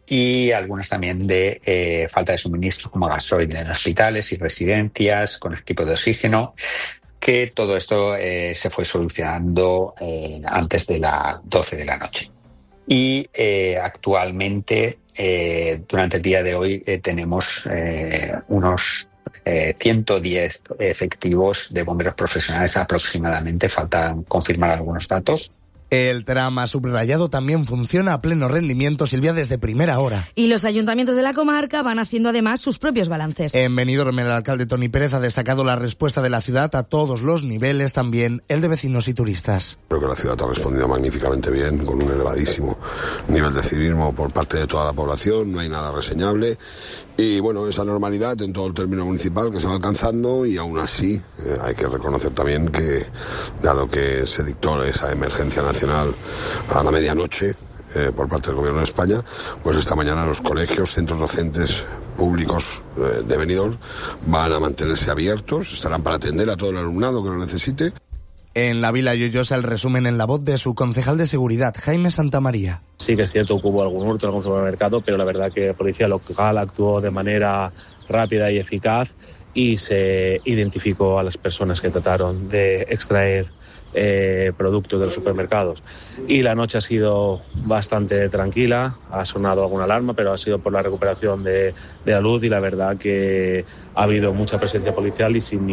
y algunas también de falta de suministro como gasoil en hospitales y residencias con equipos de oxígeno, que todo esto se fue solucionando antes de las 12 de la noche. Y actualmente, durante el día de hoy, tenemos unos 110 efectivos de bomberos profesionales aproximadamente. Faltan confirmar algunos datos. El trama subrayado también funciona a pleno rendimiento, Silvia, desde primera hora. Y los ayuntamientos de la comarca van haciendo además sus propios balances. En Benidorm, el alcalde Toni Pérez ha destacado la respuesta de la ciudad a todos los niveles, también el de vecinos y turistas. Creo que la ciudad ha respondido magníficamente bien, con un elevadísimo nivel de civismo por parte de toda la población, no hay nada reseñable. Y bueno, esa normalidad en todo el término municipal que se va alcanzando, y aún así hay que reconocer también que, dado que se dictó esa emergencia nacional a la medianoche por parte del Gobierno de España, pues esta mañana los colegios, centros docentes públicos de Benidorm van a mantenerse abiertos, estarán para atender a todo el alumnado que lo necesite. En la Vila Lloyosa, el resumen en la voz de su concejal de seguridad, Jaime Santamaría. Sí que es cierto que hubo algún hurto en algún supermercado, pero la verdad que la policía local actuó de manera rápida y eficaz y se identificó a las personas que trataron de extraer productos de los supermercados. Y la noche ha sido bastante tranquila, ha sonado alguna alarma, pero ha sido por la recuperación de la luz, y la verdad que ha habido mucha presencia policial y sin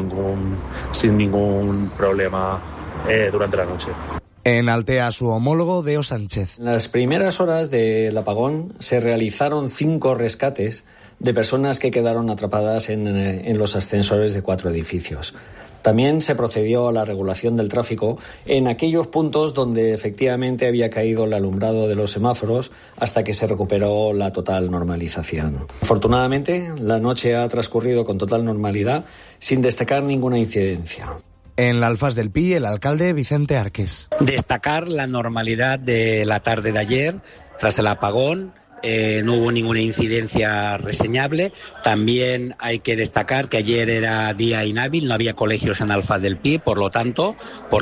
ningún problema durante la noche. En Altea, su homólogo, Deo Sánchez. En las primeras horas del apagón se realizaron 5 rescates de personas que quedaron atrapadas en los ascensores de 4 edificios. También se procedió a la regulación del tráfico en aquellos puntos donde efectivamente había caído el alumbrado de los semáforos hasta que se recuperó la total normalización. Afortunadamente, la noche ha transcurrido con total normalidad, sin destacar ninguna incidencia. En la Alfaz del Pi, el alcalde Vicente Arques. Destacar la normalidad de la tarde de ayer, tras el apagón. No hubo ninguna incidencia reseñable. También hay que destacar que ayer era día inhábil, no había colegios en Alfaz del Pi, por lo tanto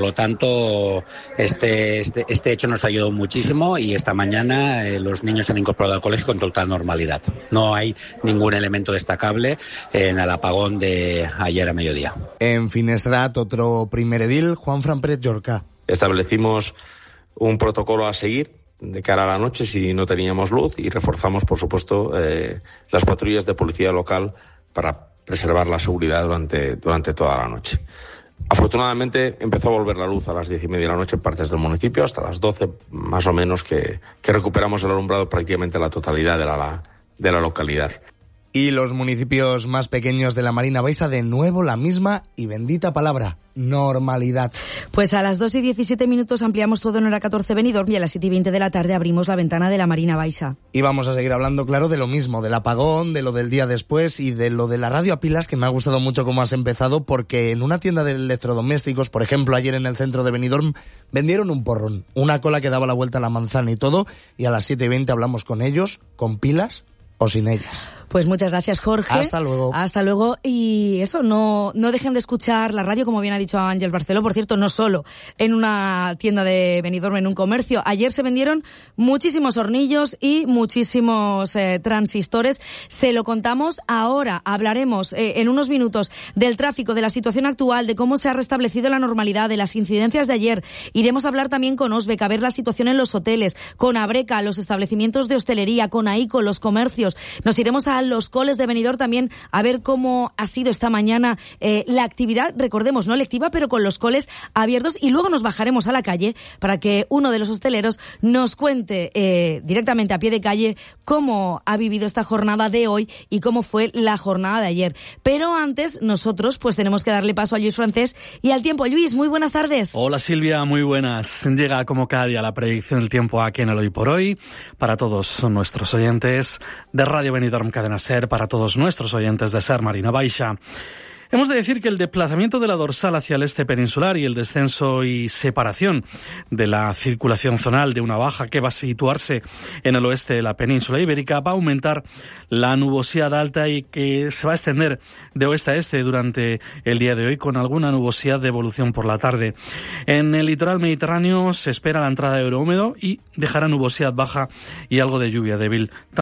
este hecho nos ayudó muchísimo, y esta mañana los niños se han incorporado al colegio con total normalidad. No hay ningún elemento destacable en el apagón de ayer a mediodía. En Finestrat, otro primer edil, Juanfran Pérez Llorca. Establecimos un protocolo a seguir de cara a la noche si no teníamos luz, y reforzamos, por supuesto, las patrullas de policía local para preservar la seguridad durante toda la noche. Afortunadamente empezó a volver la luz a las 10:30 de la noche en partes del municipio, hasta las 12 más o menos que recuperamos el alumbrado prácticamente la totalidad de la localidad. Y los municipios más pequeños de la Marina Baixa, de nuevo la misma y bendita palabra, normalidad. Pues a las 2:17 ampliamos todo en hora 14 Benidorm, y a las 7:20 de la tarde abrimos la ventana de la Marina Baixa. Y vamos a seguir hablando, claro, de lo mismo, del apagón, de lo del día después y de lo de la radio a pilas, que me ha gustado mucho cómo has empezado, porque en una tienda de electrodomésticos, por ejemplo, ayer en el centro de Benidorm, vendieron un porrón, una cola que daba la vuelta a la manzana y todo, y a las 7:20 hablamos con ellos, con pilas o sin ellas. Pues muchas gracias, Jorge. Hasta luego. Hasta luego. Y eso, no dejen de escuchar la radio, como bien ha dicho Ángel Barceló. Por cierto, no solo en una tienda de Benidorm, en un comercio. Ayer se vendieron muchísimos hornillos y muchísimos transistores. Se lo contamos ahora. Hablaremos en unos minutos del tráfico, de la situación actual, de cómo se ha restablecido la normalidad, de las incidencias de ayer. Iremos a hablar también con Osbec, a ver la situación en los hoteles, con Abreca, los establecimientos de hostelería, con AICO, los comercios. Nos iremos a los coles de Benidorm también a ver cómo ha sido esta mañana la actividad, recordemos, no lectiva, pero con los coles abiertos, y luego nos bajaremos a la calle para que uno de los hosteleros nos cuente directamente a pie de calle cómo ha vivido esta jornada de hoy y cómo fue la jornada de ayer. Pero antes, nosotros pues tenemos que darle paso a Lluís Francés y al tiempo. Lluís, muy buenas tardes. Hola Silvia, muy buenas. Llega como cada día la predicción del tiempo aquí en el Hoy por Hoy, para todos nuestros oyentes de Radio Benidorm Cadena Ser, para todos nuestros oyentes de Ser Marina Baixa. Hemos de decir que el desplazamiento de la dorsal hacia el este peninsular y el descenso y separación de la circulación zonal de una baja que va a situarse en el oeste de la península ibérica va a aumentar la nubosidad alta y que se va a extender de oeste a este durante el día de hoy, con alguna nubosidad de evolución por la tarde. En el litoral mediterráneo se espera la entrada de aire húmedo y dejará nubosidad baja y algo de lluvia débil